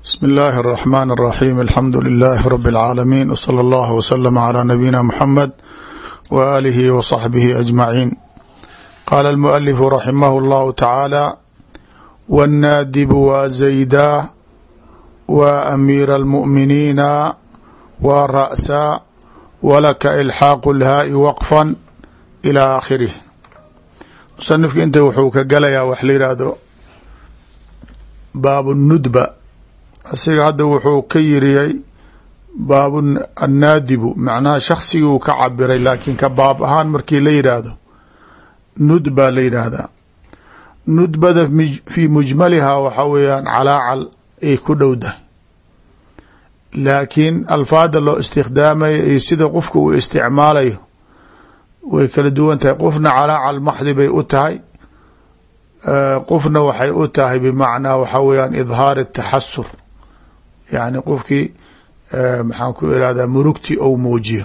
بسم الله الرحمن الرحيم الحمد لله رب العالمين وصلى الله وسلم على نبينا محمد وآله وصحبه أجمعين. قال المؤلف رحمه الله تعالى: والنادب وزيدا وأمير المؤمنين ورأسا ولك إلحاaq الhاء وقفا إلى آkhirih. musanifka inta wuxuu ka galayaa wax la yihahdo baab الnudba. asiga hadda wuxuu ka yiriyay baab annaadibu, macnaha shaksigii uu ka cabiray, laakiin ka baab ahaan markii la yidhaahdo nudba la yidhaahdaa. nudbada fii mujmalihaa waxaa weeyaan calaacal ay ku dhowdahay, laakiin alfaada loo istikhdaamayo iyo sida qofka uu isticmaalayo way kala duwan tahay. qofna calaacal maxdi bay u tahay, qofna waxay u tahay bimacnaa waxaa weeyaan idhaar ataxasur, yani qofkii maxaan ku irahdaa murugti ou muujiyo.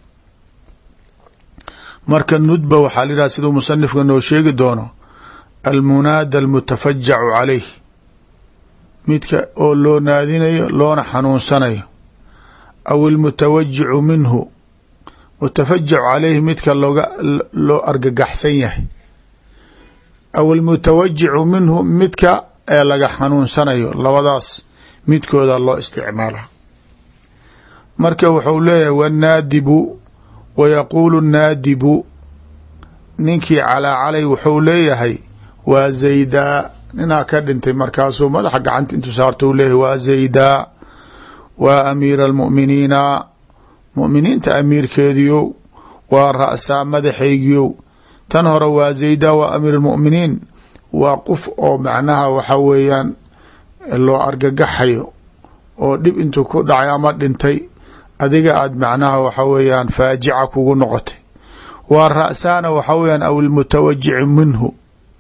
marka nudba waxaa la yidhahda siduu musanifka noo sheegi doono almunaada almutafajacu calayh, midka oo loo naadinayo loona xanuunsanayo. aw almutawajicu minhu, mutafajacu calayhi midka loo argagaxsan yahay. aw almutawajicu minhu midka ee laga xanuunsanayo, labadaas midkooda loo isticmaala. marka wuxuu leeyahay wanaadibu, wayaquulu naadibu, ninkii calaacalay wuxuu leeyahay waa zaydaa, ninaa ka dhintay markaasuu madaxa gacanta intuu saarto u leeyahay waa zaydaa, waa amiira almu'miniina, mu'miniinta amiirkeediyow, waa ra'saa madaxaygiyow. tan hore waa zaydaa waa amiir almu'miniin, waa qof oo macnaha waxa weeyaan loo argagaxayo oo dhib intuu ku dhacay ama dhintay adiga aad macnaha waxa weeyaan faajica kugu noqotay. waa ra'saana waxa weeyaan aw ilmutawajici minhu.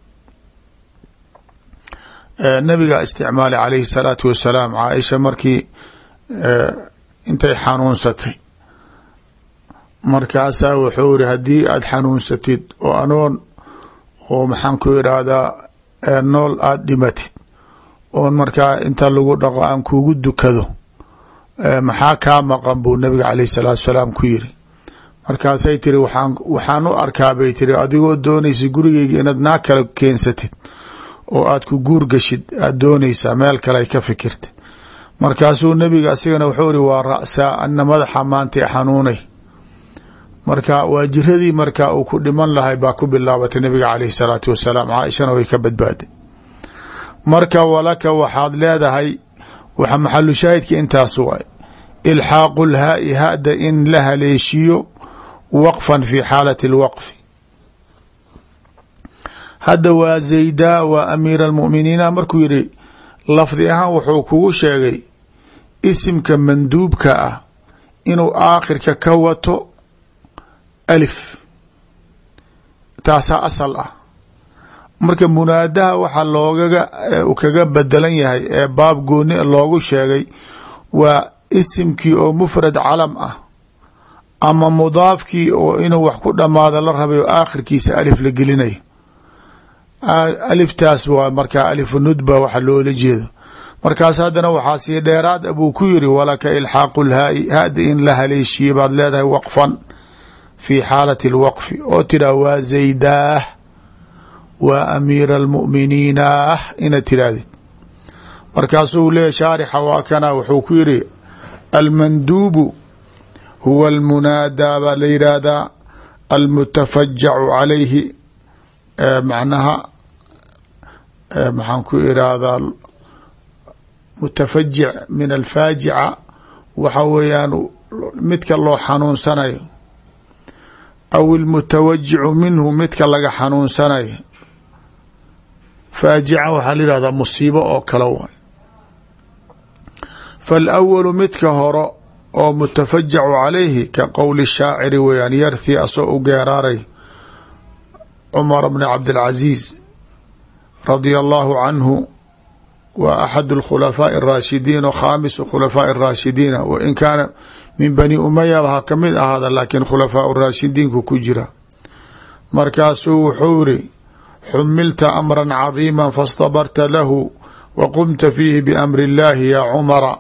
nabigaa isticmaalay calayhi salaatu wasalaam caaisha markii intay xanuunsatay, markaasaa wuxuu iri haddii aad xanuunsatid oo anoon oo maxaan ku irahdaa nool aada dhimatid oon markaa inta lagu dhaqo aan kugu dukado maxaa kaa maqan buu nabiga calayhi salaatu wasalaam ku yiri. markaasay tiri waxaan u arkaa bay tiri adigoo doonaysa gurigeyga inaad naag kale keensatid oo aad ku guur gashid aad doonaysaa, meel kale ay ka fikirtay. markaasuu nabiga asigana wuxuu iri waa ra'saa, ana madaxa maantay xanuunay. marka waa jiradii marka uu ku dhiman lahay baa ku bilaabatay nabiga calayhi salaatu wasalaam, caaishana way ka badbaaday. marka walaka waxaad leedahay waxa maxalu shaahidka intaas waay ilxaaqu lhaai, hada in la haleeshiyo waqfan fi xaalati alwaqfi. hadda waa zaydaa waa amiira almu'miniina markuu yidhi lafdi ahaan wuxuu kugu sheegay isimka manduubka ah inuu aakhirka ka wato alif, taasaa asal ah. marka munaadaha waxa kaga bedelan yahay ee baab gooni loogu sheegay waa isimkii oo mufrad calam ah ama mudaafkii oo inuu wax ku dhamaado la rabay oo aakhirkiisa alif la gelinayo. aliftaas waa markaa alifu nudba waxa loola jeedo. markaas haddana waxaa sii dheeraad buu ku yiri walaka ilxaaqu lhaai, hada in la haleeshiye baad leedahay waqfan fi xaalati alwaqfi oo tiraa waa zaydaah waa amiira almu'miniina inaad tirahdid. markaasuu leeyahy shaarixa waa kana wuxuu ku yiri almanduubu huwa almunaadaa baa la yihahdaa almutafajacu calayhi, macnaha maxaan ku irahdaa mutafajic min alfaajica waxa weeyaan midka loo xanuunsanayo. aw ilmutawajicu minhu midka laga xanuunsanayo. faajica waxaa la yihahdaa musiibo oo kale waay. faalawalu midka horo oo mutafajacu calayhi ka qowli shaaciri weeyaan, yarthi asoo u geeraaray cumar bni cabdilcaziiz radia allahu canhu, wa axad alkhulafaaءi الraashidiin o khaamisu khulafaaءi الraashidiina, wa in kaana min bani umaya ha ka mid ahaada laakiin khulafaaء raashidiinku ku jira. markaasuu wuxuu iri xumilta amra cadiima faاstabarta lahu waqumta fiihi biamri اllahi ya cumara,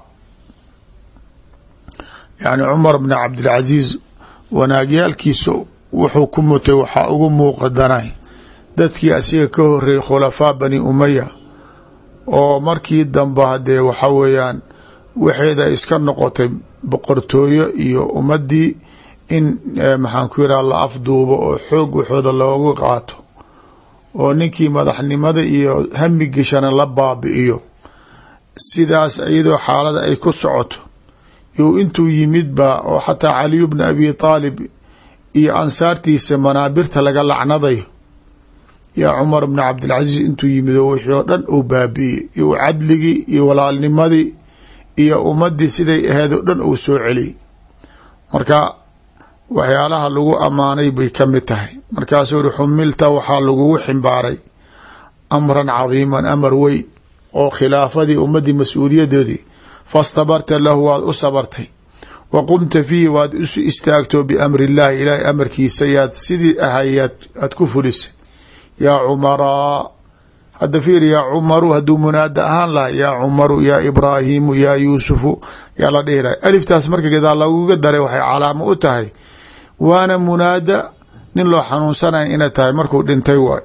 yani cumar bn cabdilcaziiz wanaagyaalkiisa wuxuu ku mutay waxaa ugu muuqadanay dadkii asiga ka horeeyey khulafaa bani umaya oo markii dambe hadee waxa weeyaan waxeeda iska noqotay boqortooyo iyo ummadii in maxaan ku yidhaha la afduubo oo xoog waxooda loogu qaato oo ninkii madaxnimada iyo hamigishana la baabi'iyo. sidaas iyadoo xaalada ay ku socoto you intuu yimid ba oo xataa caliyu bna abi taalib iyo ansaartiisa manaabirta laga lacnadayo yaa cumar bna cabdilcaziiz intuu yimid oo wixii oo dhan uu baabi'iyey iyo cadligii iyo walaalnimadii iyo ummadii siday ahayd oo dhan uu soo celiyey. marka waxyaalaha lagu ammaanay bay ka mid tahay. markaasuu uri xumilta waxaa lagugu ximbaaray amran cadiiman, amar weyn oo khilaafadii ummadii mas-uuliyadoodii, fastabarta lahu waad u sabartay, wa qumta fiihi waad isu istaagto biamri illaahi ilaahay amarkiisa yaad sidii ahay aad ku fulisay. yaa cumaraa, hadda fiir yaa cumaru hadduu munaada ahaan lahay yaa cumaru yaa ibraahimu yaa yuusufu yaa la dhihi lahay. aliftaas marka gadaal laguga daray waxay calaamo u tahay waana munaada nin loo xanuunsanaya inay tahay markuu dhintay waay.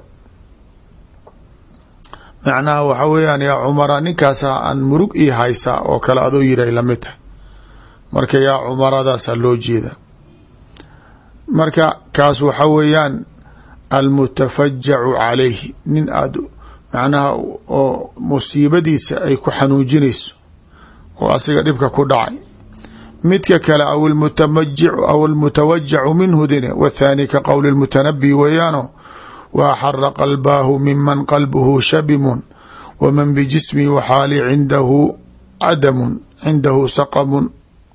macnaha waxa weeyaan yaa cumara ninkaasa aan murug ii haysaa oo kale adoo yiri ay lamid tahay. marka yaa cumaradaasaa loo jeeda. marka kaas waxa weeyaan almutafajacu calayhi, nin aad macnaha oo musiibadiisa ay ku xanuujinayso oo asiga dhibka ku dhacay. midka kale aw almutawajacu minhu dine wathaani ka qowli lmutanabi weeyaano waaxara qalbaahu miman qalbuhu shabimun waman bijismihi waxaali cindahu cadamun cindahu saqamun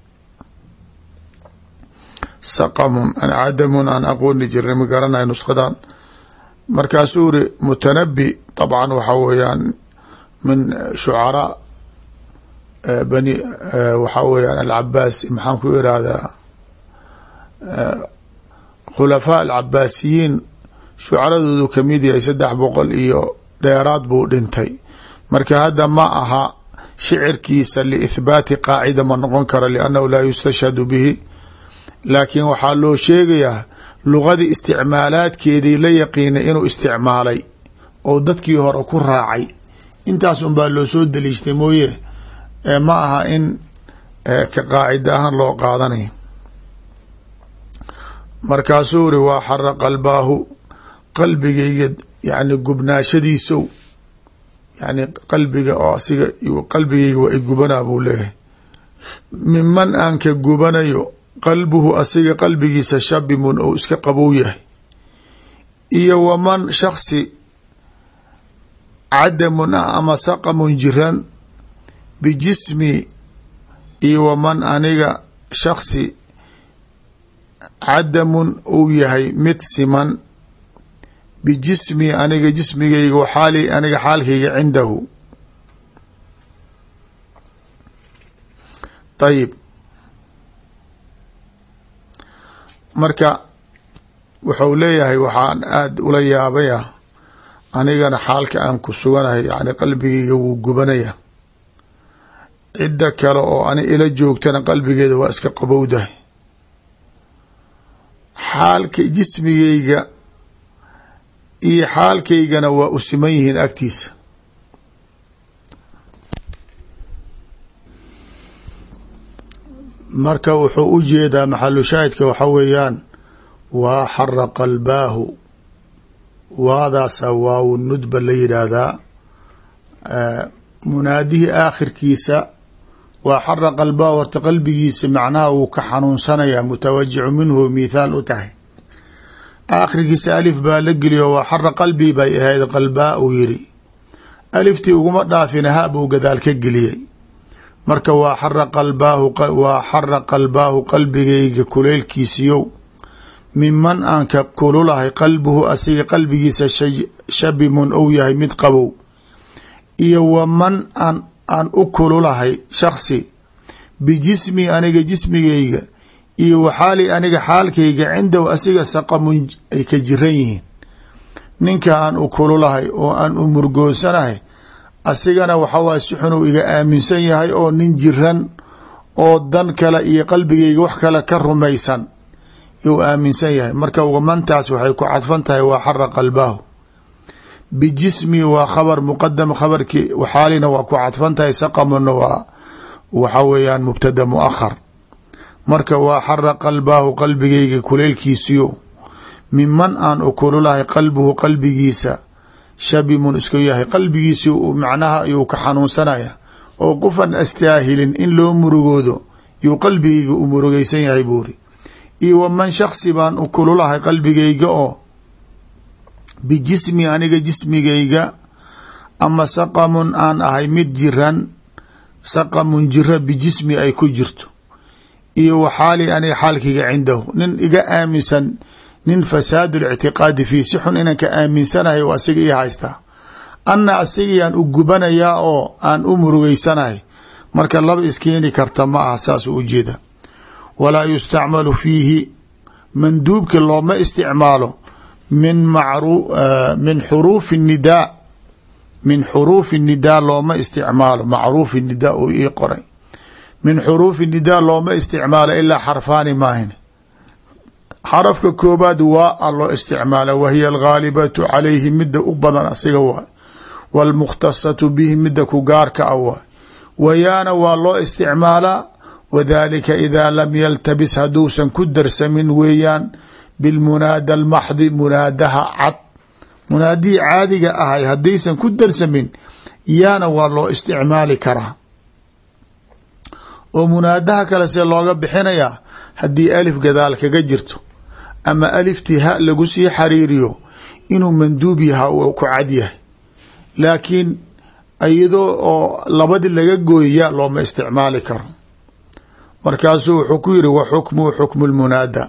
cadamun aan aqooni jirnay ma garanay nusqadan. markaasuu uri mutanabi طabcan waxa weeyaan min shucaraa bani waxaa weyaan alcabaas maxaan ku irahdaa khulafaa alcabaasiyiin shucaradoodu kamid yahay 300 iyo dheeraad buu dhintay. marka hadda ma aha shicirkiisa liithbaati qaacida ma noqon karo liannahu laa yustashhadu bihi, laakiin waxaa loo sheegayaa lugadii isticmaalaadkeedii la yaqiinay inuu isticmaalay oo dadkii hore ku raacay. intaas un baa loo soo daliishtay mooye ma aha in ka qaacida ahaan loo qaadanayo. markaasuu uri waa xara qalbaahu, qalbigayga yani gubnaashadiisow, yani qalbiga oo asiga qalbigayga waa igubanaa buu leeyahay. miman aan ka gubanayo qalbuhu asiga qalbigiisa shabimun ou iska qabow yahay, iyo waman shaksi cadamun ah ama saqamun jiran bijismi, iyo waman aniga shaksi cadamun uu yahay mid siman bijismi aniga jismigayga waxaali aniga xaalkayga cindahu. ayib marka wuxuu leeyahay waxaan aada ula yaabaya anigana xaalka aan ku suganahay yani qalbigayga wuu gubanaya, cidda kale oo ani ila joogtana qalbigeeda waa iska qabowdahay. xaalka jismigayga iyo xaalkaygana waa u siman yihiin agtiisa. marka wuxuu u jeedaa maxalu shaahidka waxa weeyaan waa xara qalbaahu, waadaasa waaw nudba la yidhaahdaa. munaadihii aakhirkiisa waa xara qalbaahu, horta qalbigiisa macnaha wuu ka xanuunsanaya, mutawajicu minhu mithaal u tahay. aakhirkiisa alif baa la geliyo waa xara qalbii bay ahayd qalbaa uu yiri, aliftii uguma dhaafina ha buu gadaal ka geliyey. marka waa xara qalbaahu qalbigayga kuleylkiisiyow, miman aan ka kululahay qalbuhu asiga qalbigiisa shabimun ou yahay mid qabow, iyo waman aan u kululahay shaksi bijismi aniga jismigayga iyo waxaali aniga xaalkayga cindahu asiga saqamun ay ka jiran yihiin. ninka aan u kululahay oo aan u murgoodsanahay asigana waxa waay si xun uu iga aaminsan yahay oo nin jiran oo dan kale iyo qalbigayga wax kale ka rumaysan yuu aaminsan yahay. marka mantaas waxay ku cadfan tahay waa xara qalbaahu. bijismi waa khabar muqadam, khabarkii xaalina waa ku cadfan tahay. saqamuna waa waxa weeyaan mubtada muakhar. marka waa xara qalbaahu qalbigayga kuleylkiisiyo miman aan u kululahay qalbuhu qalbigiisa shabimun isku yahay qalbigiisi macnaha yuu ka xanuunsanaya oo qofan astaahilin in loo murugoodo yuu qalbigayga u murugaysan yahay buuri. iyo waman shaksi baan u kululahay qalbigayga oo bijismi aniga jismigayga ama saqamun aan ahay mid jiran, saqamun jira bijismi ay ku jirto, iyo waxaali aniga xaalkiga cindahu nin iga aaminsan nin fasaad اlictiqaadi fii si xun inaan ka aaminsanahay oo asiga ii haystaa, anna asigayaan u gubanayaa oo aan u murugeysanahay. marka laba iskeeni karta ma aha, saasuu ujeeda. walaa yustacmalu fiihi manduubki looma isticmaalo min xuruufi الnidaa, min xuruufi الnidaa looma isticmaalo. macruufi nidaa uu ii qoray. min xuruufi nidaa looma isticmaalo ilaa xarfaani maahin. xarafka koobaad waa a loo isticmaala wahiya alghaalibatu calayhi midda u badan asiga waay, wاlmukhtasatu bihi midda ku gaarka a waay. wayaana waa loo isticmaalaa wadalika idaa lam yaltabis hadduusan ku darsamin weeyaan bilmunaada almaxdi munaadaha cad. munaadihii caadiga ahay haddaysan ku darsamin yaana waa loo isticmaali karaa. oo munaadaha kale see looga bixinayaa haddii alif gadaal kaga jirto ama aliftii ha lagu sii xariiriyo inuu manduub yaha uu ku cad yahay, laakiin iyadoo oo labadii laga gooyaya looma isticmaali karo. markaasuu wuxuu ku yiri waxukmuhu xukmu lmunaada,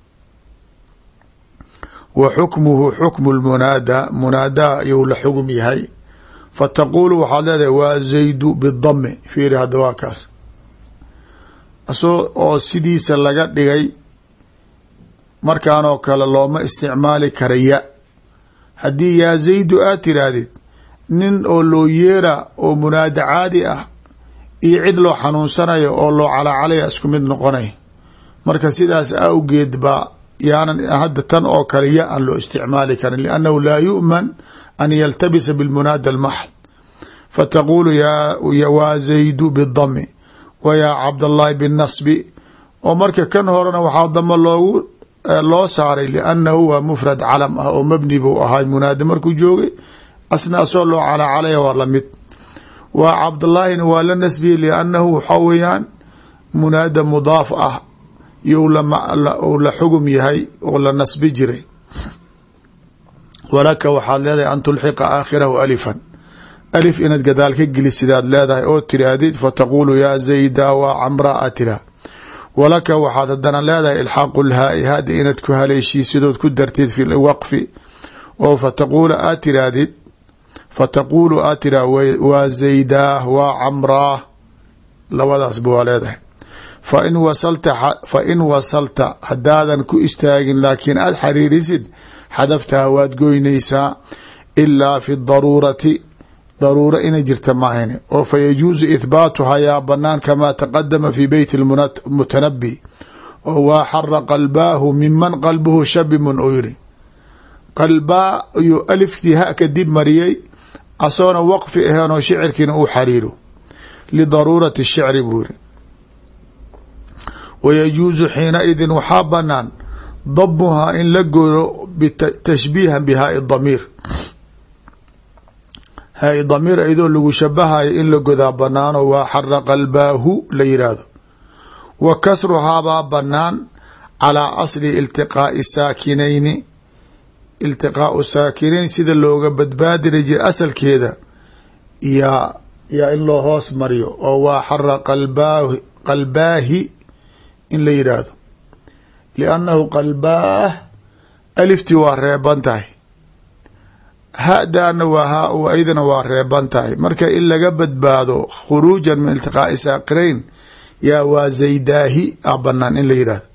wa xukmuhu xukmu lmunaada, munaada ayuu la xugum yahay. fataquulu waxaad leedahay waa zaydu bidami. fiiri hadda waa kaas asoo oo sidiisa laga dhigay markaan oo kale looma isticmaali karaya. haddii yaa zaydu aad tiraahdid nin oo loo yeera oo munaada caadi ah iyo cid loo xanuunsanayo oo loo calacalaya isku mid noqonay. marka sidaas awgeed baa yaanan hadda tan oo kale ya aan loo isticmaali karin liannahu laa yu'man an yaltabisa bilmunaada almaxd. fataquulu waa zaydu bidami wa yaa cabdallahi binnasbi. oo marka kan horena waxaa damo loo saaray liannahu waa mufrad calam ah oo mabni buu ahay munaada markuu joogay, asna asoo loo calacalaya waa lamid. waa cabdullaahina waa la nasbiyey liannahu waxaa weeyaan munaada mudaaf ah you la xugum yahay oo la nasbi jiray. walaka waxaad leedahay an tulxiqa aakhirahu alifan, alif inaad gadaal ka gelisidaad leedahay oo tiraahdid fataquulu yaa zayda waa camraa a tiraa. walaka waxaad hadana leedahay ilxaaqu lhaai haada inaad ku haleeshiisidood ku dartid fi waqfi oo fataquulu aad tiraahdid fataquulu aad tiraa waa zaydaah waa camraah, labadaasba waa leedahay. fain wasalta haddaadan ku istaagin laakiin aad xariirisid xadaftaha waad goynaysaa ilaa fi daruurati, daruuro inay jirta maahane. oo fayajuusu ithbaatuhaa yaa banaan kamaa taqadama fi beyt mutanabi oo waa xara qalbaahu miman qalbuhu shabimun oo yiri qalbaa ayuu aliftii ha kadib mariyey asoona waqfi aheenoo shicirkiina uu xariiro lidaruurati shicri buu yiri. wayajuusu xiinaidin waxaa banaan dabuhaa in la gooyo tashbiihan bihaai damiir, haai damiir iyadoo lagu shabahayo in la godaa banaano waa xara qalbaahu la yidhaahdo. wa kasruhaabaa banaan calaa asli iltiqaai saakinayni, iltiqaau saakinayn sida looga badbaadina jira asalkeeda yaa in loo hoos mariyo oo waa xara qalbaahi in la yidhaahdo liannahu qalbaah aliftii waa reeban tahay, hadaana waa aydana waa reeban tahay. marka in laga badbaado khuruujan min iltiqaai saakinayn yaa waa zaydaahi a banaan in la yidhahdo.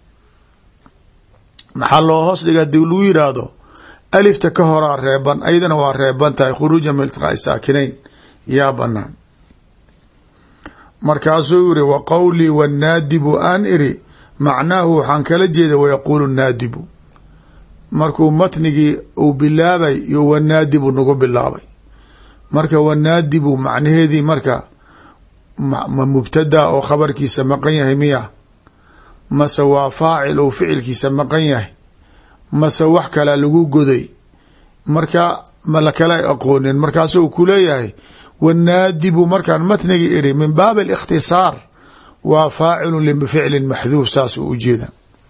maxaa loo hoos dhiga hadii lagu yidhaahdo alifta ka horaa reeban aydana waa reeban tahay khuruujan min iltiqaai saakinayn yaa banaan. markaasuu yiri wa qowlii wanaadibu aan iri macnaahu waxaan kala jeeda wayaquulu naadibu. markuu matnigii uu bilaabay yo wanaadibu nagu bilaabay. marka wanaadibu macnaheedii marka ma mubtada oo khabarkiisa maqan yahay miya, mase waa faacil ou ficilkiisa maqan yahay, mase wax kala lagu goday, marka ma la kala aqoonin. markaasuu ku leeyahay wanaadibu markaan matniga iri min baab الاkhtisaar waa faacilu lificli maxduuf, saas u ujeeda.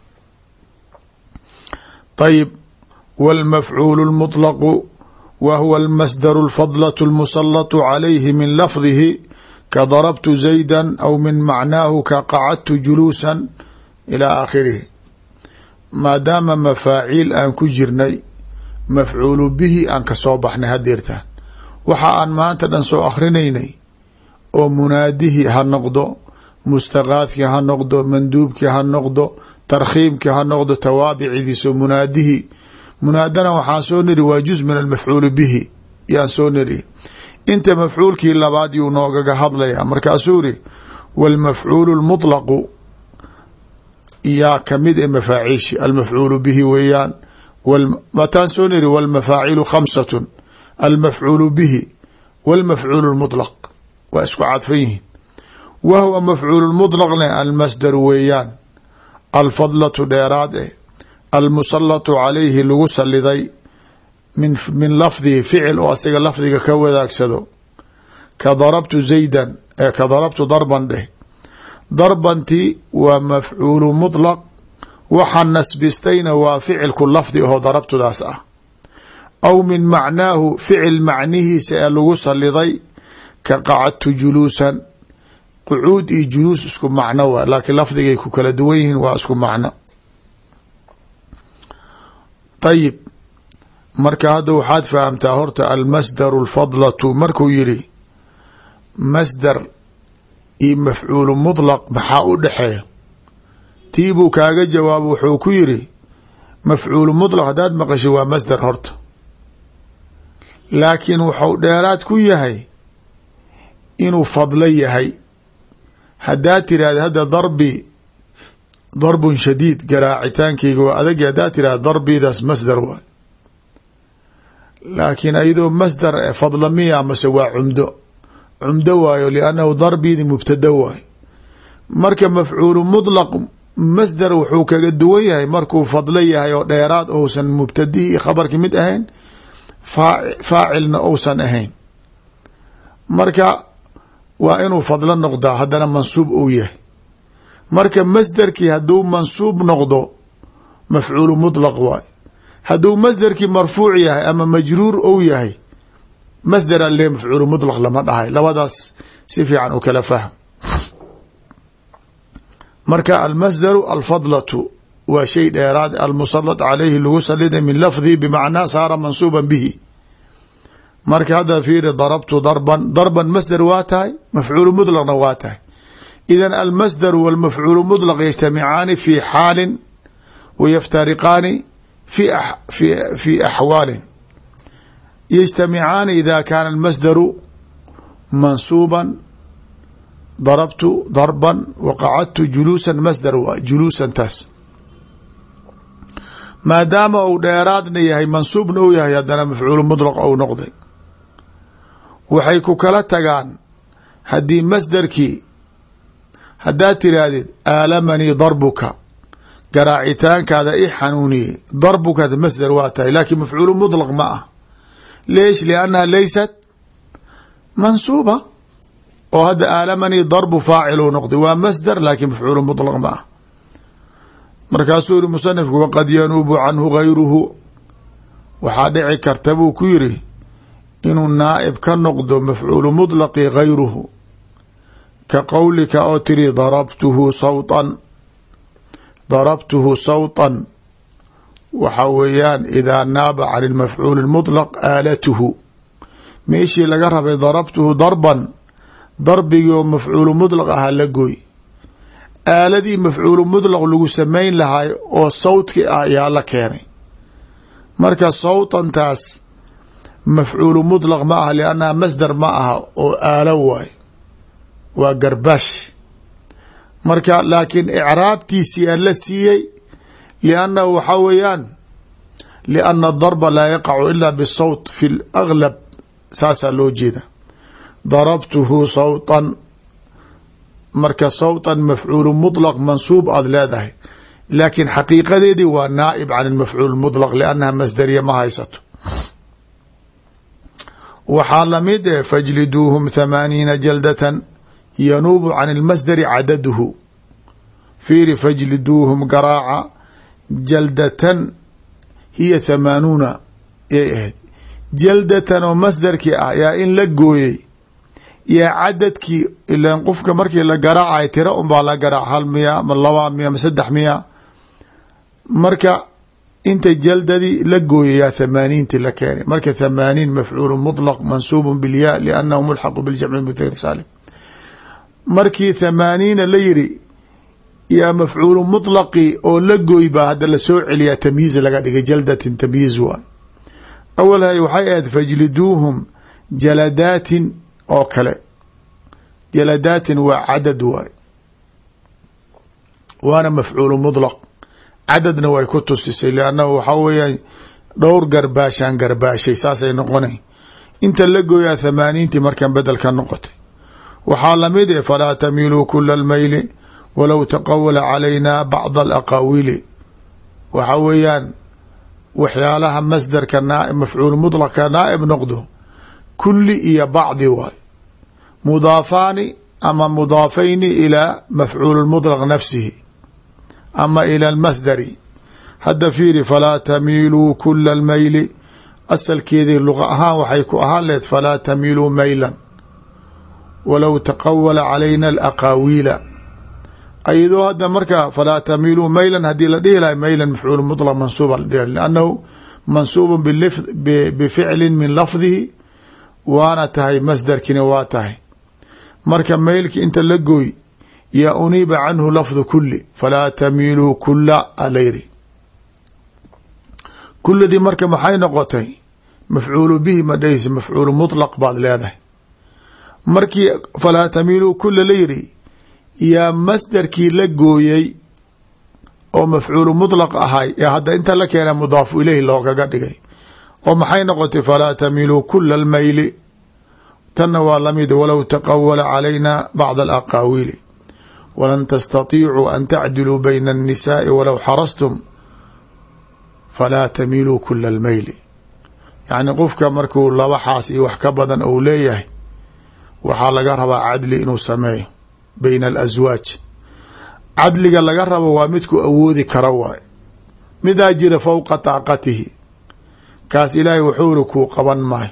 طayب wاlmafcuul الmuطlq wa huwa اlmasdar الfadlaة الmusallaط عalayhi min lafdihi ka darabtu زayda aw min macnaahu ka qacadtu juluusa ilى aakhirihi. maadaama mafaaciil aan ku jirnay mafcuulu bihi aan ka soo baxnay hadeertaan, waxa aan maanta dhan soo akhrinaynay oo munaadihi ha noqdo, mustaqaadkii ha noqdo, manduubkii ha noqdo, tarkhiimkii ha noqdo, tawaabicidiiso munaadihi. munaadana waxaan soo niri waa juz min almafcuuli bihi yaan soo niri. inta mafcuulkii labaad yuu noogaga hadlaya. markaasuu iri wاlmafcuulu اlmuطlaqu yaa kamid e mafaaciishi almafcuulu bihi weeyaan. mataan soo niri wاlmafaacilu khamsaة almafcuulu bihi wاlmafcuul اlmuطlaq waa isku cadfan yihiin. wa huwa mafcuul muطlaqne almasdaru weeyaan, alfadlatu dheeraad eh, almusalatu calayhi lagu saliday min lafdihi ficil oo asaga lafdiga ka wadaagsado. ka darabtu zaydan ee ka darabtu darban dheh. darbanti waa mafcuulu muطlaq, waxaa nasbistayna waa ficilku lafdi ahoo darabtudaas ah. aw min macnaahu ficil macnihiisa ee lagu saliday ka qacadtu juluusan. qucuud iyo juluus isku macno waa, laakiin lafdigay ku kala duwan yihiin, waa isku macno. ayib marka hadda waxaad fahamtaa horta almasdaru alfadlatu markuu yiri masdar iyo mafcuulu muطlaq maxaa u dhexeeya. tii buu kaaga jawaabo wuxuu ku yiri mafcuulu muطlaq haddaad maqasho waa masdar horta, laakiin wuxuu dheeraad ku yahay inuu fadlo yahay. haddaad tirahda hadda darbi darbun shadiid, garaacitaankeyga waa adag. haddaad tirahda darbidaas masdar waay, laakiin ayadoo masdar fadla miya mase waa cumdo. cumdo waayo liannahu darbidi mubtada waay. marka mafcuulu muطlaq masdar wuxuu kaga duwan yahay markuu fadlo yahay oo dheeraad ousan mubtadihi iyo khabarki mid ahayn, faacilna ousan ahayn. marka waa inuu fadlo noqdaa haddana mansuub ou yahay. marka masderkii hadduu mansuub noqdo mafcuulu muطlaq waay. hadduu masderkii marfuuc yahay ama majruur ou yahay masdera le mafcuulu muطlaq lama dhahay. labadaas si fiican u kala fahm. marka almasdaru alfadlatu waa shay dheeraad almusalat calayhi lagu saliday min lafdihi bimacnaa saara mansuuba bihi. marka hadda fiiri darabtu darban, darban masdar waa tahay, mafcuulu muطlaqna waa tahay. idan almasdar wاlmafcuulu muطlaq yajtamicaani fi xaalin wayaftariqaani fi axwaalin. yajtamicaani ida kaana almasdaru mansuuban, darabtu darban waqacadtu juluusan, masdar waa juluusan taas. maadaama uu dheeraadna yahay mansuubna u yahay haddana mafcuulu muطlaq ou noqday. waxay ku kala tagaan haddii masdarkii haddaad tiraahdid aalamanii darbuka, garaacitaankaada i xanuuniyey, darbuka masdar waa tahay, laakiin mafcuulu muطlaq ma ah. leesh liannaha laysat mansuuba. oo hadda aalamanii darbu faacil u noqday, waa masdar laakiin mafcuulu muطlaq ma ah. markaasuu yiri musanifku waqad yanuubu canhu gayruhu, waxaa dhici karta buu ku yiri inuu naaib ka noqdo mafcuulu muطlaqi gayruhu. ka qowlika oo tiri darabtuhu sawطan, darabtuhu sawطan waxa weeyaan idaa naaba can اlmafcuul اmuطlaq aalatuhu. meeshii laga rabay darabtuhu darban, darbigii oo mafcuulu muطlaq ahaa la gooy. aaladii mafcuulu muطlaq lagu samayn lahay oo sawdki ah ayaa la keenay. marka sawطantaas mafcuulu muطlaq ma aha liannaha masdar ma aha oo aalo waay waa garbaash marka laakiin icraabtiisii aan la siiyey liannahu waxaa weeyaan lianna adarba laa yaqacu ila bisawt fi laglab saasaa loo jeeda darabtuhu sawtan marka sawtan mafcuulu muطlaq mansuub aad leedahay laakiin xaqiiqadeedii waa naaib can mafcuul muطlaq liannaha masdariya ma haysato waxaa lamid eh fajliduuhum 80 jaldatan yanuubu can اlmasdari cadaduhu fiiri fajliduuhum garaaca jaldatan hiya 80 yay ahayd jaldatan oo masdarkii ah yaa in la gooyey yaa cadadkii ilan qofka markii la garaacay tira unbaa la garaac 1 miya ma 2 miya ma 3 miya marka inta jaldadii la gooyay yaa 80ti la keenay marka 80 mafcuul muطlaq mansuub bilyaa liannahu mulxaqu biljamci mudakar saalim markii 80 la yiri yaa mafcuulu muطlaqi oo la gooy baa hadda lasoo celiyaa tamyiiz laga dhigay jaldatin tamyiiz waa awalhay waxay ahayd fajliduuhum jaladaatin oo kale jaladaatin waa cadad waay waana mafcuulu muطlaq cadadna way ku tusisay liannahu waxaa weeyaan dhowr garbaashaan garbaashay saasay noqonay inta la gooyaa 80ti markan bedel ka noqotay waxaa lamid eh falaa tamiiluu kula almayli walow taqawala calayna bacd alaqaawili waxa weeyaan waxyaalaha masdarka mafcuul muطlaqka naaib noqdo kuli iyo bacdi waay mudaafaani ama mudaafayni ilaa mafcuul muطlaq nafsihi ama ilى اlmasdari hadda fiiri falaa tamiiluu kula اlmayli asalkeedii luqa ahaan waxay ku ahaan lehed falaa tamiiluu maylan walow taqawala calayna alaqaawiila ayadoo hadda marka falaa tamiiluu maylan haddii la dhihi lahay maylan mafcuul muطlaq mansuuba la dhihi lannahu mansuubu bificli min lafdihi waana tahay masdarkina waa tahay marka maylki inta la gooy yaa uniiba canhu lafdu kuli falaa tamiiluu kula alayri kuladii marka maxay noqotay mafcuulu bihi ma dhahaysa mafcuulu muطlaq baad leedahay markii falaa tamiiluu kula la yiri yaa masdarkii la gooyey oo mafcuulu muطlaq ahay ee hadda inta la keena mudaafu ileyhi loogaga dhigay oo maxay noqotay falaa tamiiluu kula almayli tanna waa lamid walow taqawala calayna bacd alaqaawiili walan tastatiicuu an tacdiluu bayna الnisaaءi walow xarastum falaa tamiiluu kula almayli yacni qofka markuu laba xaas iyo wax ka badan ou leeyahay waxaa laga rabaa cadli inuu sameeyo bayna alaswaaj cadliga laga rabo waa midku awoodi kara waay midaa jira fowqa taaqatihi kaas ilaahay wuxuu iri kuu qaban maayo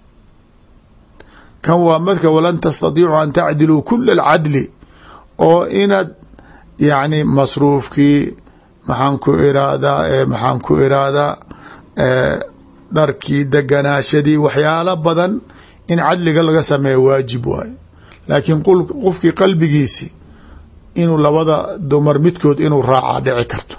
kan waa madka walan tastatiicuu an tacdiluu kula alcadli oo inaad yacni masruufkii maxaan ku iraadaa dharkii deganaashadii waxyaalo badan in cadliga laga sameeyo waajib waayo laakiin qofkii qalbigiisi inuu labada dumar midkood inuu raacaa dhici karto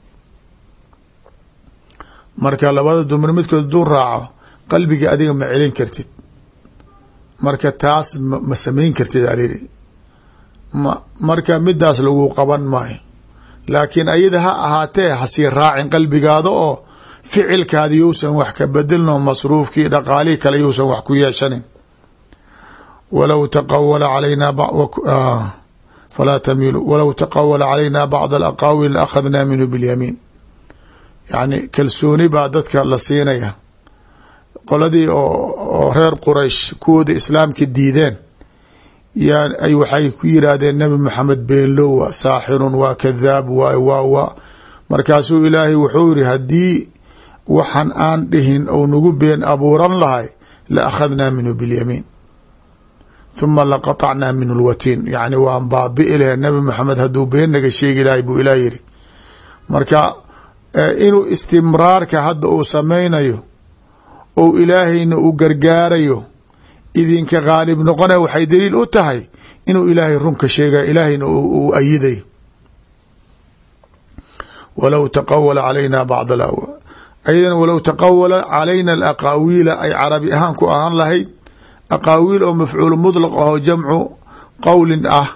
marka labada dumar midkood haduu raaco qalbigii adiga ma celin kartid marka taas ma samayn kartid aliri marka midaas lagu qaban maayo laakiin ayada ha ahaatee hasii raacin qalbigaada oo ficilkaadi yousan wax ka bedelno masruufkii dhaqaalihii kale yousan wax ku yeeshanin walow taqawala calayna falaa tamiilu walow taqawala calayna bacd alaqaawil laakhadnaa minhu biاlyamiin yacni kalsooni baa dadka la siinaya qoladii oo reer quraysh kuwooda islaamka diideen yaa ay waxay ku yiraahdeen nabi maxamed beenlow waa saaxirun waa kadaab waa markaasuu ilaahay wuxuu yiri haddii waxan aan dhihin ou nagu been abuuran lahay la akhadnaa minhu biاlyamiin huma laqaطacnaa minhu lwatiin yacni waan baabi'i lahe nabi maxamed hadduu been naga sheegi lahay buu ilaah yiri marka inuu istimraarka hadda uu samaynayo ou ilaahayna uu gargaarayo idinka qaalib noqonaya waxay daliil u tahay inuu ilaahay runka sheegaya ilaahayna uu ayidayo walow taqawala calayna bacd ayadana walow taqawala calayna alaqaawiila ay carabi ahaan ku ahaan lahayd aqaawiil oo mafcuul mudlaq ahoo jamcu qowlin ah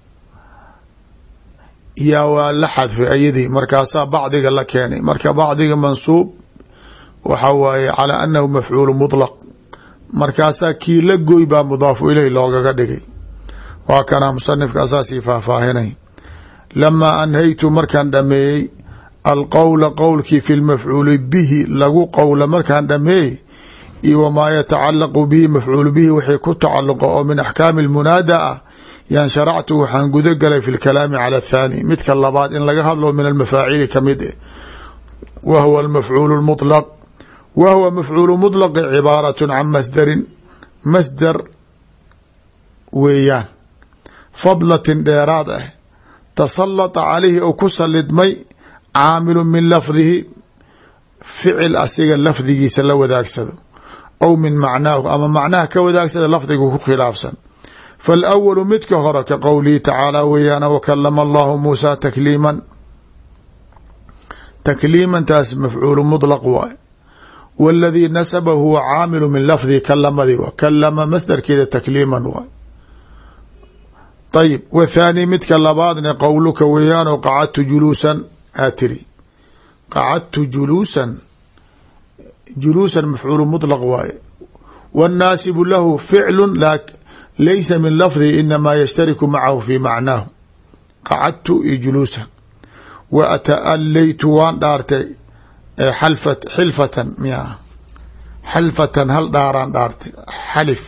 yaa waa la xadfay ayadii markaasaa bacdiga la keenay marka bacdiga mansuub waxa waaye calaa anahu mafcuul mudlaq markaasaa kii la goy baa mudaafu ileyh loogaga dhigay waa kanaa musanifka asaasii faahfaahinay lamaa anhaytu markaan dhameeyey alqowla qowlkii fi lmafcuuli bihi lagu qowla markaan dhameeyey iyo wamaa yatacalaqu bihi mafcuulu bihi wixii ku tacaluqa oo min axkaami lmunaada ah yan sharactu waxaan guda galay fi lkalaami cala athaani midka labaad in laga hadlo min almafaacili kamid eh wa huwa almafcuulu lmutlaq wa huwa mafcuulu muطlaqi cibaaratun can masdarin masdar weeyaan fadlatin dheeraad ah tasalata calayhi ou ku salidmay caamilu min lafdihi ficil asiga lafdigiisa la wadaagsado aw min macnaahu ama macnaha ka wadaagsada lafdigu ku khilaafsan faalawalu midka hore ka qowlihi tacaala weeyaan wakalama allahu muusaa takliiman takliimantaas mafcuulu muطlaq waay waladii nasaba huwa caamilu min lafdihi kalamadii wa kalama masdarkeeda takliiman waay ayib wathaani midka labaadna qowluka weeyaanoo qacadtu juluusan aa tiri qacadtu juluusan mafcuulu muطlaq waaye wاnnaasibu lahu ficlu laysa min lafdihi inamaa yashtariku macahu fi macnaahu qacadtu iyo juluusan wa ata'alaytu waan dhaartay xilfatan miya xalfatan hal dhaaraan dhaartay xalif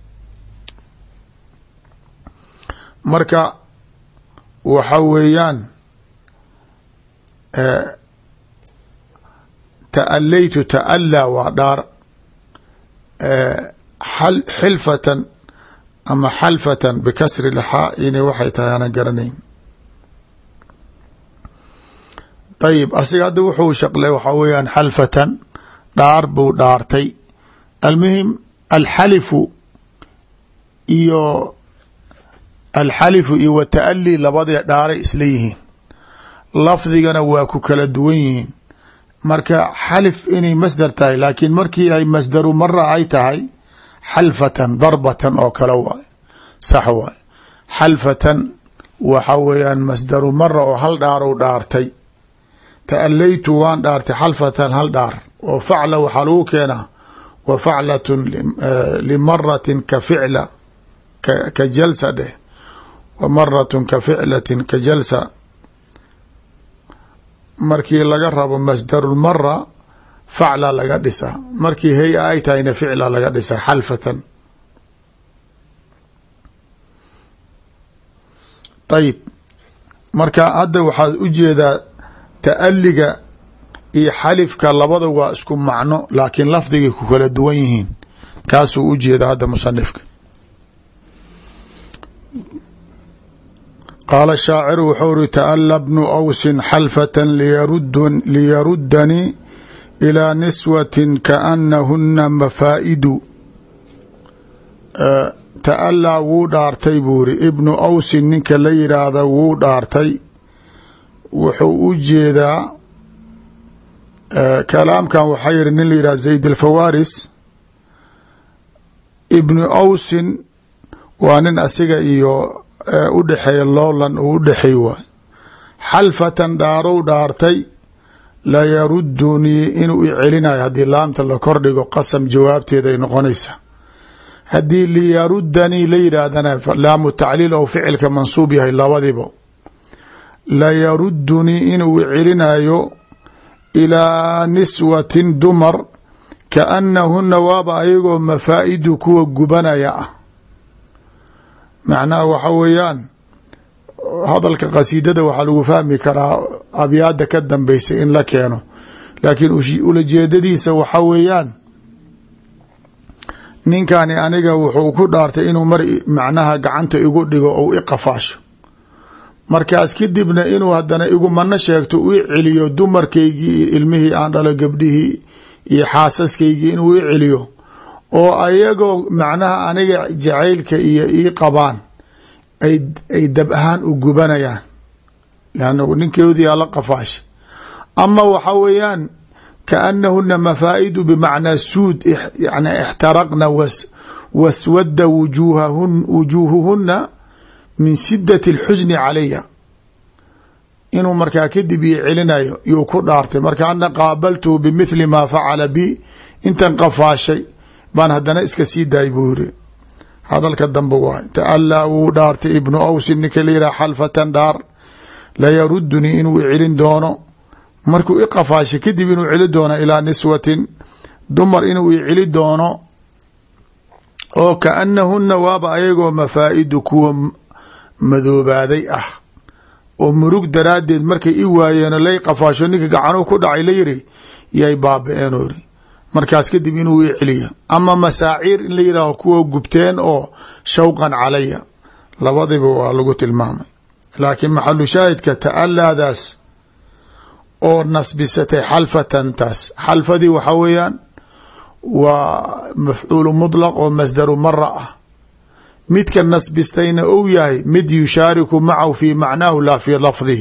marka waxa weeyaan ta'alaytu ta'alaa waa dhaar xilfatan ama xalfatan bikasri lxaa inay waxay tahay aanan garanayn ayib asiga hadda wuxuu shaqlay waxaa weeyaan xalfatan dhaar buu dhaartay almuhim alxalifu iyo wata'ali labadii dhaaray isla yihiin lafdigana waa ku kala duwan yihiin marka xalif inay masdar tahay laakiin markii ay masdaru mara ay tahay xalfatan darbatan oo kale waay sax waay xalfatan waxa weeyaan masdaru mara oo hal dhaarou dhaartay ta'alaytu waan dhaartay xalfatan hal dhaar oo facla waxaa lagu keenaa wa faclatun limaratin ka ficla ka jalsa dheh wa maratun ka ficlatin ka jalsa markii laga rabo masdarulmara facla laga dhisa markii hay-a ay tahayna ficla laga dhisa xalfatan ayib marka hadda waxaad u jeedaa ta'aliga iyo xalifka labada waa isku macno laakiin lafdigay ku kala duwan yihiin kaasuu u jeeda hadda musanifka qaala shaaciru wuxuu uri ta'ala bnu awsin xalfatan liyarudanii ilىa niswatin kaanahuna mafaa'idu ta'alaa wuu dhaartay buu iri ibnu awsin ninka la yidhaahda wuu dhaartay wuxuu u jeedaa kalaamkan waxaa yihi nin la yidhahda zayd alfawaris ibnu awsin waa nin asiga iyo u dhexeeya loolan uu u dhexey waay xalfatan dhaarow dhaartay layarudunii inuu i celinayo haddii laamta la kordhigo qasam jawaabteeda ay noqonaysa haddii liyarudanii la yidhaahdana laamu tacliil ou ficilka mansuub yahay labadiba layarudunii inuu i celinayo ilaa niswatin dumar kaanahuna waaba ayagoo mafaa'idu kuwa gubanaya ah macnaha waxa weeyaan hadalka qasiidada waxaa lagu fahmi karaa abyaada ka dambeysa in la keeno laakiin ulajeedadiisa waxa weeyaan ninkani aniga wuxuu ku dhaartay inuu mar macnaha gacanta igu dhigo ou i qafaasho markaas kadibna inuu haddana igu mano sheegto u i celiyo dumarkaygii iyo ilmihii aan dhalo gabdhihii iyo xaasaskaygii inuu i celiyo oo ayagoo macnaha aniga jacaylka iyo ii qabaan ay dab ahaan u gubanayaan lanna ninkoodii ala qafaasha ama waxa weeyaan kaanahuna mafaa'idu bimacnaa suud yani ixtaraqna waswada wujuuhuhuna min sidati اlxusni calaya inuu markaa kadib ii celinayo yuu ku dhaartay marka ana qaabaltuhu bimithli maa facala bi intan qafaashay baan haddana iska sii daay buu yiri hadalka dambe waay taallaa wuu dhaartay ibnu awsin ninka la yidhaha xalfatan dhaar layarudunii inuu celin doono markuu i qafaashay kadib inuu celi doono ilaa niswatin dumar inuu i celi doono oo kaanahuna waaba ayagoo mafaa'idu kuwa madoobaaday ah oo murug daraaddeed markay i waayeenoo lay qafaasho ninka gacanuu ku dhacay la yiri yay baaba-een ori markaas kadib inuu i celiyo ama masaaciir in la yidhaaho kuwa gubteen oo shawqan calaya labadiba waa lagu tilmaamay laakiin maxalu shaahidka ta'alaadaas oo nasbisatay xalfatan taas xalfadii waxaa weeyaan waa mafcuulu muطlaq oo masdaru mara ah midka nasbistayna ou yahay mid yushaariku macahu fi macnaahu laa fi lafdihi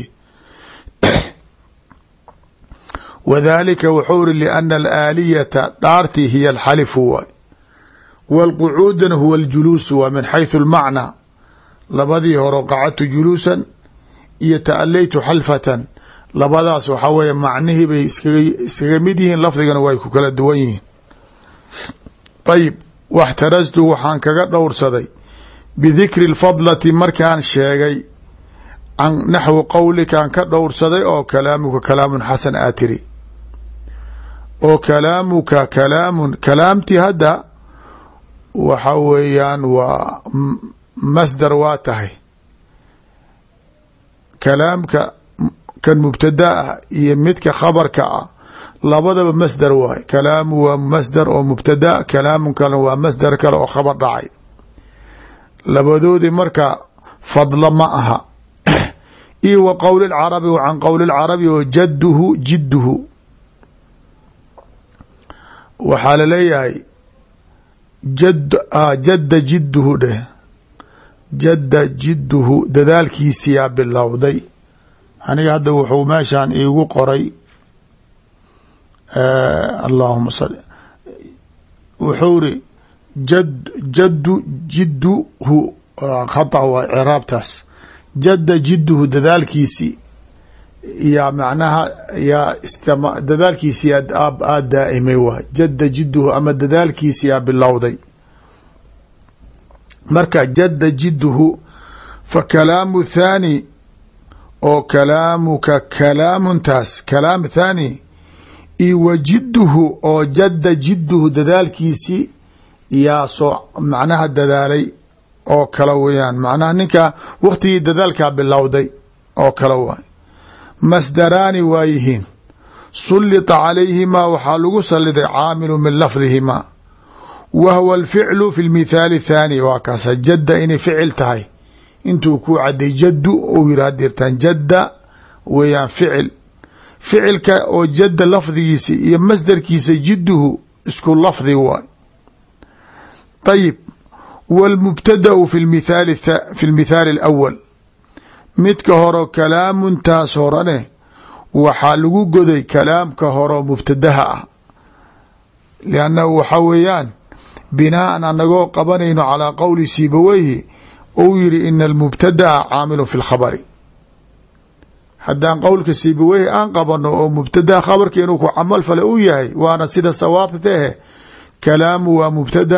wadalika wuxuu iri liana alaaliyata dhaartii hiya alxalifu waay wاlqucuudana huwa اljuluusu waa min xayثu اlmacnaa labadii horo qacadtu juluusan iyo ta'alaytu xalfatan labadaas waxaa weeye macnihii bay iskaga mid yihiin lafdigana way ku kala duwan yihiin ayib waxtarastu waxaan kaga dhowrsaday bidikri اlfadlati markaan sheegay can naxwi qowlikaan ka dhowrsaday oo kalaamuka kalaamun xasan aa tiri oo kalaamuka kalaamun kalaamtii hadda waxa weeyaan waa masdar waa tahay kalaamka kan mubtada ah iyo midka khabarka ah labadaba masdar waay kalaamu waa masdar oo mubtada kalaamun kale waa masdar kale oo khabar dhacay labadoodii marka fadla ma aha iyo wa qowli lcarabi wa can qowli lcarabi oo jadduhu jidduhu waxaa laleeyahay jadda jidduhu dheh jadda jidduhu dadaalkiisiyaa bilowday aniga hadda wuxuu meeshaan iigu qoray allahuma sal wuxuu iri jaddu jidduhu khata waa ciraabtaas jadda jidduhu dadaalkiisii yaa macnaha yaa dadaalkiisii aad daa'imay waay jadda jidduhu ama dadaalkiisi yaa bilowday marka jadda jidduhu fa kalaamu thaani oo kalaamuka kalaamuntaas kalaam thaani io wa jidduhu oo jadda jidduhu dadaalkiisii yaa soo macnaha dadaalay oo kale weyaan macnaha ninka waqtigii dadaalkaa bilowday oo kale waay masdaraani waa yihiin sullita calayhimaa waxaa lagu saliday caamilu min lafdihimaa wa huwa alficlu fi lmithaali thaani waa kaasa jadda inay ficil tahay intuu ku caday jaddu ou yiri hadirtaan jadda weeyaan ficil ficilka oo jadda lafdigiisa iyo masdarkiisa jidduhu isku lafdi waay ayib wاlmubtadau fi lmithaali اlأwal midka horo kalaamuntaas horane waxaa lagu goday kalaamka horo mubtadaha ah liannahu waxaa weeyaan binaaan anagoo qabanayno calaa qowli sibaweyhi ou yiri ina almubtadaa caamilu fi lkhabari haddaan qowlka sibaweyhi aan qabano oo mubtadaa khabarka inuu ku camal fale u yahay waana sida sawaabta ahe kalaamu waa mubtada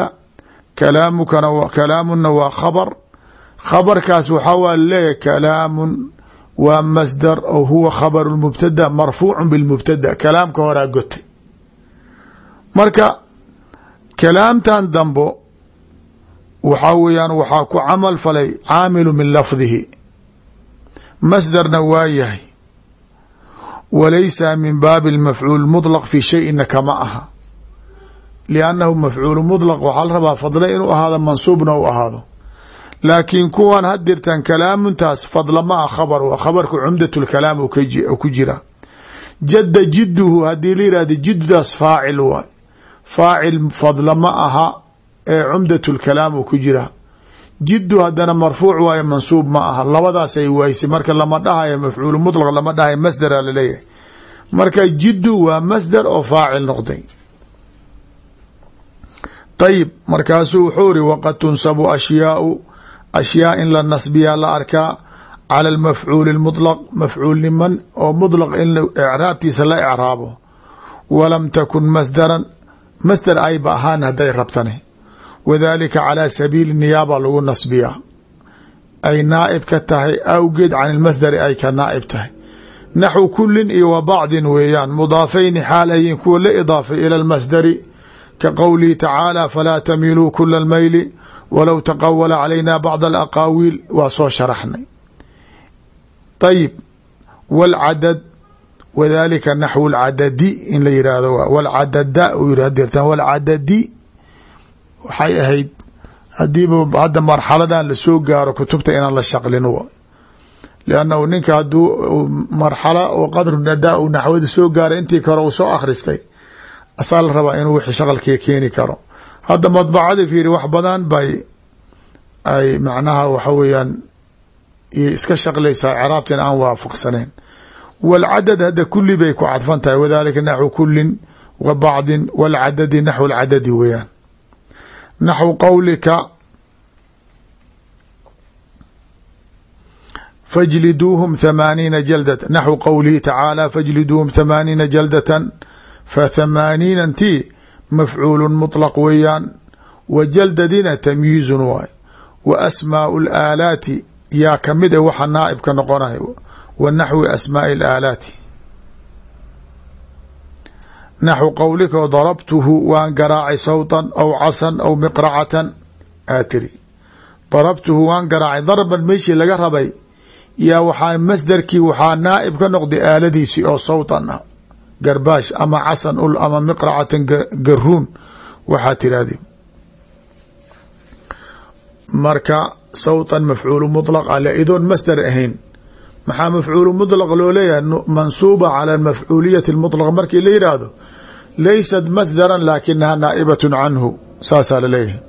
kalaamuna waa khabar khabarkaas waxaa waa leeyahay kalaamun waa masdar oo huwa khabaru lmubtada marfuucu bilmubtada kalaamka horaa gotay marka kalaamtan dambo waxaa weeyaan waxaa ku camal falay caamilu min lafdihi masdarna waa yahay walaysa min baabi اlmafcuul muطlaq fi shayina kama aha liannahu mafcuulu muطlaq waxaa la rabaa fadle inuu ahaado mansuubna u ahaado laakiin kuwan hadirtan kalaamuntaas fadla ma ah khabar waa khabarka cumdat lkalaam ku jira jadda jidduhu haddii la yihahdo jiddaas faacil waay faacil fadla ma aha ee cumdat lkalaam ku jira jiddu haddana marfuuc waayo mansuub ma aha labadaasay waysay marka lama dhahayo mafcuulu muطlaq lama dhahayo masdara laleeyahay marka jiddu waa masdar oo faacil noqday. ayib markaasuu wuxuu iri waqad tunsabu ashyaa in la nasbiyaa la arkaa cala almafcuuli اlmuطlaq mafcuulniman oo muطlaq in icraabtiisa la icraabo walam takun masdaran masdar ayba ahaan hadday rabtane wadalika calى sabiili niyaaba lagu nasbiyaa ay naa'ib ka tahay awgeed can ilmasdari ay ka naa'ib tahay. naxwu kulin iyo wa bacdin weeyaan mudaafayni xaal ayin kuwa la idaafay ila almasdari ka qowlihi tacaala falaa tamiluu kula almayli walow taqawala calayna bacd alaqaawiil waa soo sharaxnay. ayib wاlcadad wadalika naxwu اlcadadi in la yihahdo wاlcadada uu yiri hadeertaan wاlcadadi waxay ahayd hadiiba hadda marxaladan lasoo gaaro kutubta inaan la shaqlin liannahu ninka hadduu marxala oo qadru nadaa u naxwada soo gaaray intii kore uu soo akhristay asaa la rabaa inuu wixii shaqalkii keeni karo. hadda madbacada fiiri wax badan bay ay macnaha waxa weeyaan iska shaqlaysaa ciraabtan aan waafaqsanayn. wاlcadad hadda kuli bay ku cadfan tahay wadalika naxwu kulin wa bacdin wاlcadadi naxwu اlcadadi weeyaan. naxwu qowlika fajliduuhum 80 jaldة naxwu qowlihi tacaala fajliduuhum 80 jaldatan fa80 ntii mafcuul muطlaq weeyaan wa jaldadina tamyiizun waay wa asmaau اlaalaati yaa kamid a waxa naaib ka noqonayo wa naxwi asmaai اlaalaati. naxwu qowlika darabtuhu waan garaacay sawtan aw casan aw miqracatan aatiri darabtuhu waan garaacay darban meeshii laga rabay yaa waxaa masdarkii waxaa naaib ka noqday aaladiisii oo sawtan ah garbaash ama casan ul ama miqracatan garuun waxaa tiraahdi. marka sawtan mafcuulu muطlaq ale idoon masdar ahayn maxaa mafcuulu muطlaq loo leeyahay mansuuba cala mafcuuliyati اlmuطlaq markii la yidhaahdo laysat masdaran laakinaha naa'ibat canhu saasaa laleeyahay.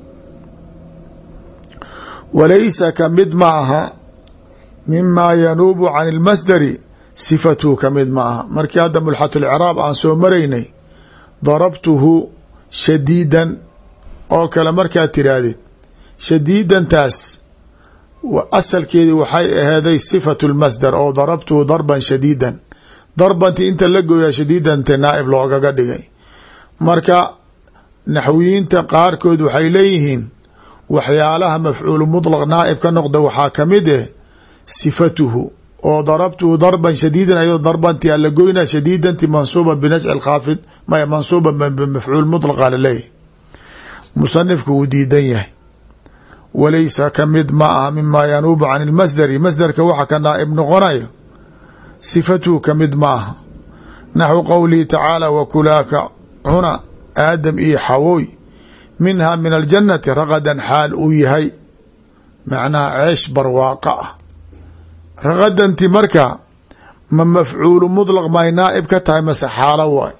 walaysa ka mid ma aha mima yanuubu can اlmasdari sifatuhu ka mid ma aha. markii hadda mulxat اlcraab aan soo maraynay darabtuhu shadiidan oo kale markaad tiraahdeed shadiidantaas asalkeedii waxay aheeday sifatu اlmasdar oo darabtuhu darban shadiidan darbanti inta la gooyaa shadiidante naaib loogaga dhigay. marka naxwiyiinta qaarkood waxay leeyihiin waxyaalaha mafcuulu muطlaq naaib ka noqda waxaa kamid eh sifatuhu oo darabtuhu darban shadiidan ayadoo darbanti a la goynaa shadiidanti mansuuba binasci اlkhaafid maya mansuuba bimafcuul muطlaqa laleeyahy. musanifku wuu diidan yahay walaysa ka mid ma aha mima yanuubu can اlmasdari masdarka waxa ka naaib noqonayo sifatuhu ka mid ma aha. naxwu qowlihi tacaala wakulaaka cuna aadam iyo xawooy minha min aljannati ragadan xaal uu yahay macnaha ceesh barwaaqa ah. ragadanti marka ma mafcuulu muطlaq may naaib ka tahay mase xaalo waay.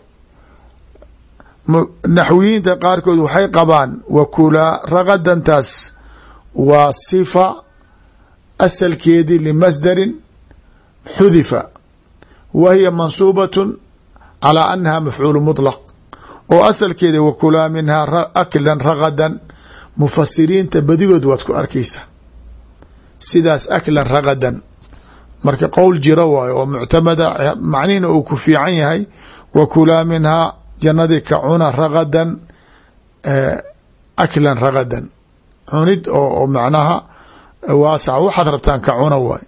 naxwiyiinta qaarkood waxay qabaan wakulaa ragadantaas waa sifa asalkeedii limasdarin xudifa wa hiya mansuubaة calى anaha mafcuulu muطlaq oo asalkeeda wakulaa minhaa aklan ragadan mufasiriinta badigood waad ku arkeysa sidaas aklan ragadan marka qowl jiro waayo oo muctamada macnihina uu ku fiican yahay wakulaa minhaa jannadii ka cuna ragadan aklan ragadan cunid oo macnaha waasac waxaad rabtaan ka cuna waay.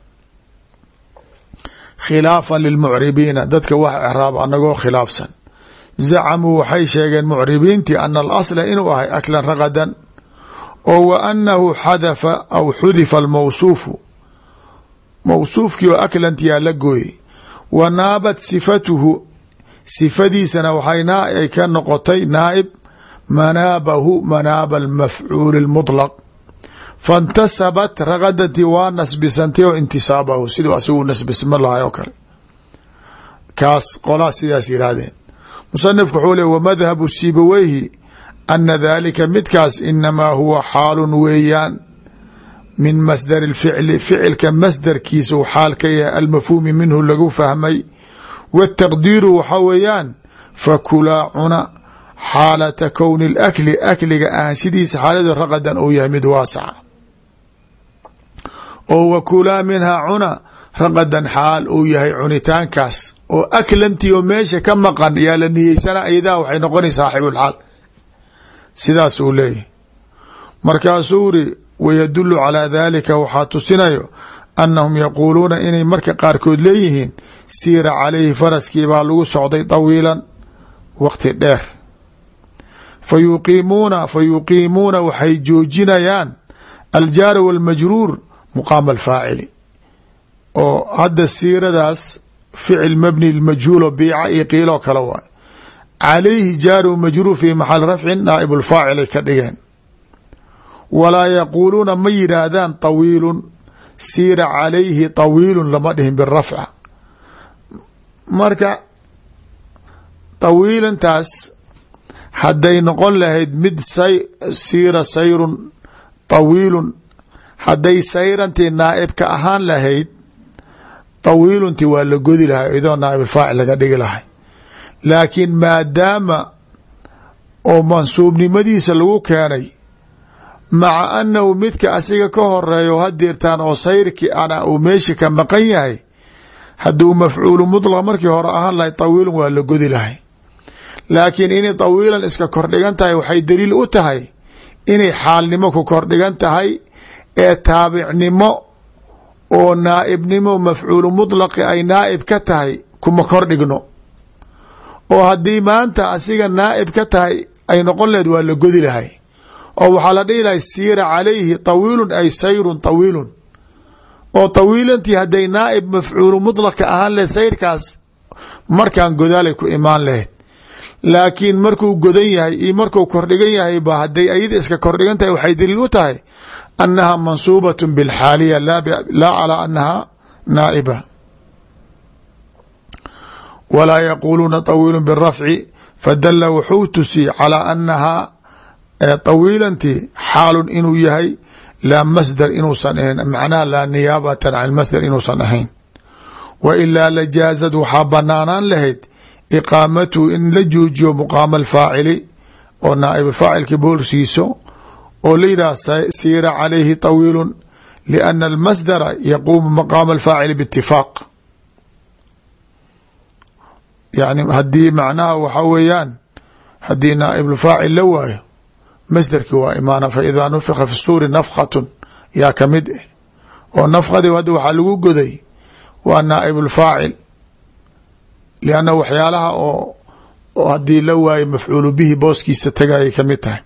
khilaafan lilmucribiina dadka wax icraab anagoo khilaafsan zacamuu waxay sheegeen mucribiintii ana alasla inuu ahay aklan ragadan oo wa anahu xadafa aw xudifa almawsuufu mawsuufkii oo aklantiyaa la gooyey wa naabat sifatuhu sifadiisana waxay ay ka noqotay naaib manaabahu manaaba almafcuuli اlmuطlaq faاntasabat ragadantii waa nasbisantay oo intisaabahu siduu asigu nasbisma lahay oo kale kaas qolaa sidaas yihaahdeen. musanifku wuxuu le wamadhabu sibaweyhi ana dalika midkaas inamaa huwa xaalun weeyaan min masdar اlficli ficilka masdarkiisa u xaal ka yahay almafhuumi minhu lagu fahmay wالtaqdiiru waxa weeyaan fakulaa cuna xaalata kowni اlakli akliga ahaanshidiisa xaaladu raqadan uu yahay mid waasaca oo wakulaa minhaa cuna raqadan xaal uu yahay cunitaankaas oo aklantii oo meesha ka maqan yaa la niyeysana iyadaa waxay noqonay saaxibulxaal sidaas uu leeyahy markaasuu uri wayadulu calaa dalika waxaa tusinayo annahum yaquuluuna inay marka qaarkood leeyihiin siira calayhi faraskii baa lagu socday tawiilan waqti dheer fa yuqiimuuna waxay joojinayaan aljaara walmajruur muqaama alfaacili oo hadda siiradaas ficil mabni lmajhuulo biica iyo qiiloo kale waay calayhi jaaru majruur fii maxal rafcin naaib lfaacilay ka dhigeen walaa yaquuluuna ma yidhaahdaan tawiilun siira calayhi tawiilun lama dhihin birafca marka tawiilantaas hadday noqon lahayd mid siira sayrun tawiilun hadday sayrantii naaibka ahaan lahayd tawiilunti waa la godi lahay idoo naaib alfaacil laga dhigi lahay laakiin maadaama oo mansuubnimadiisa lagu keenay maca annahu midka asiga ka horeeyo hadeertaan oo sayrki ana uu meesha ka maqan yahay hadduu mafcuulu mutlaq markii hore ahaan lahay tawiilun waa la godi lahay laakiin inay tawiilan iska kordhigan tahay waxay daliil u tahay inay xaalnimo ku kordhigan tahay ee taabicnimo oo naaibnimo mafcuulu mutlaqi ay naaib ka tahay kuma kordhigno oo haddii maanta asiga naaib ka tahay ay noqon lehed waa la godi lahay oo waxaa la dhihi lahay siira calayhi tawiilun ay sayrun tawiilun oo tawiilantii hadday naaib mafcuulu mutlaqka ahaan lehed sayrkaas markaan godaalay ku imaan lahayd laakiin markuu godan yahay iyo markuu kordhigan yahay ba hadday ayada iska kordhigan tahay waxay daliil u tahay annaha mansuubat bilxaaliya laa calaa annaha naa'iba walaa yaquuluuna tawiilu birafci fadala wuxuu tusi calaa annahaa tawiilanti xaalun inuu yahay laa masdar inuusan ahayn macnaha laa niyaabatan can masdar inuusan ahayn wa ilaa lajaazad waxaa banaanaan lahayd iqaamatuhu in la joojiyo muqaama alfaacili oo naaib faacilki boorsiiso oo la yidhah siira calayhi tawiilun lianna almasdara yaquumu maqaama alfaacili biitifaaq yani haddii macnaha waxa weeyaan haddii naaibulfaacil la waayo masderki waa imaana fa idaa nufika fi suuri nafkatun yaa kamid ah oo nafkadii hadda waxaa lagu goday waa naaibulfaacil lianna waxyaalaha oo haddii la waayo mafcuulu bihi booskiisa tagayay kamid tahay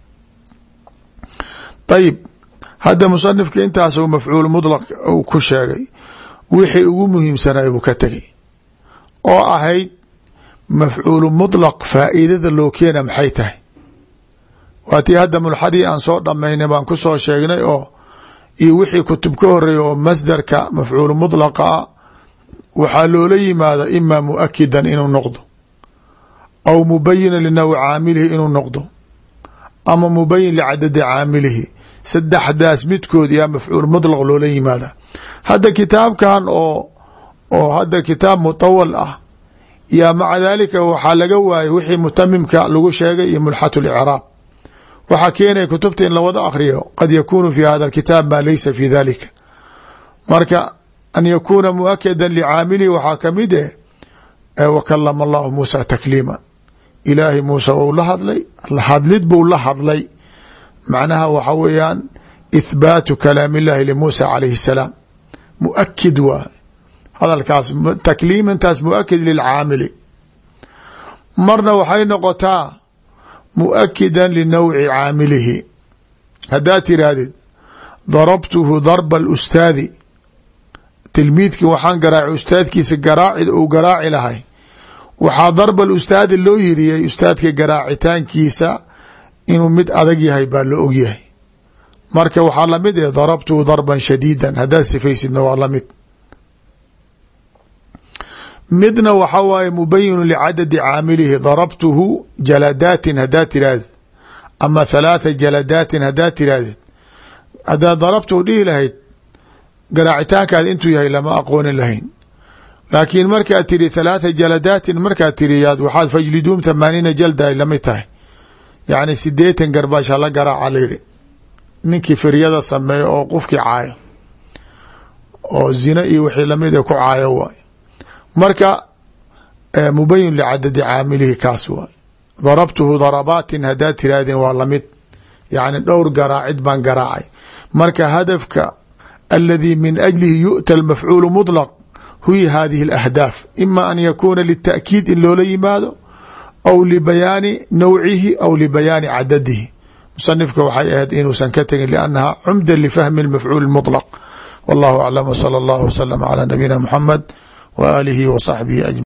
ayib hadda musanifka intaas mafcuul mutlaq uu ku sheegay wixii ugu muhiimsanay buu ka tegay oo ahayd mafcuulu mutlaq faa'iidada loo keena maxay tahay waa tii hadda mulxadii aan soo dhamaynay baan ku soo sheegnay oo iyo wixii kutub ka horeeya oo masdarka mafcuulu mutlaqa ah waxaa loola yimaada imaa muakidan inuu noqdo aw mubayinan linawci caamilihi inuu noqdo ama mubayin licadadi caamilihi saddexdaas midkood yaa mafcuul mutlaq loola yimaada hadda kitaabkan oo hadda kitaab mutawal ah yaa maca dalika waxaa laga waayay wixii mutamimka lagu sheegay iyo mulxat licraab waxaa keenaya kutubta in lawada akriyo qad yakunu fi hada alkitaab maa laysa fi dalika marka an yakuuna muakada licaamilihi waxaa kamid wakalama allahu muusa takliima ilaahay muuse wou la hadlay hadlid buu la hadlay macnaha waxa weeyaan ithbaatu kalaam illahi limuusa calayhi salaam muakid waa hadalkaas takliimantaas muakid lilcaamili marna waxay noqotaa muakidan linawci caamilihi haddaad tirahdid darabtuhu darba alustaadi tilmiidkii waxaan garaacay ustaadkiisa garaacid uu garaaci lahay waxaa darba alustaadi loo yiriyey ustaadka garaacitaankiisa inuu mid adag yahay baa la og yahay marka waxaa lamid eh darabtuhu darban shadiidan haddaad sifaysidna waa lamid midna waxa waaye mubayinu licadadi caamilihi darabtuhu jaladaatin haddaad tirahdid ama thalaatha jaladaatin haddaad tirahdid haddaad darabtuhu dhihi lahayd garaacitaankaada intuu yahay lama aqoonin lahayn laakiin markaad tiri 3 jaladaatin markaad tiriyaad waxaad fajliduum 80 jalda ay lamid tahay, yacni 80 garbaash hala garaaca layiri ninkii firyada sameeyo oo qofkii caayo oo zina iyo wixii lamid ku caayo waay. marka mubayin licadadi caamilihi kaas waay. darabtuhu darabaatin haddaad tirahdin waa lamid, yacni dhowr garaacid baan garaacay. marka hadafka aladi min ajlihi yu'ta almafcuulu muطlaq huwa hadihi alahdaaf, ima an yakuuna lita'kiid in loola yimaado aw libayaani nawcihi aw libayaani cadadihi. musanifka waxay ahayd inuusan ka tegin liannaha cumda lifahmi almafcuul muطlaq. wallahu aclam wsala allahu wslama calaa nabiyina muxamed wa aalihi wa saxbihi ajmaciin.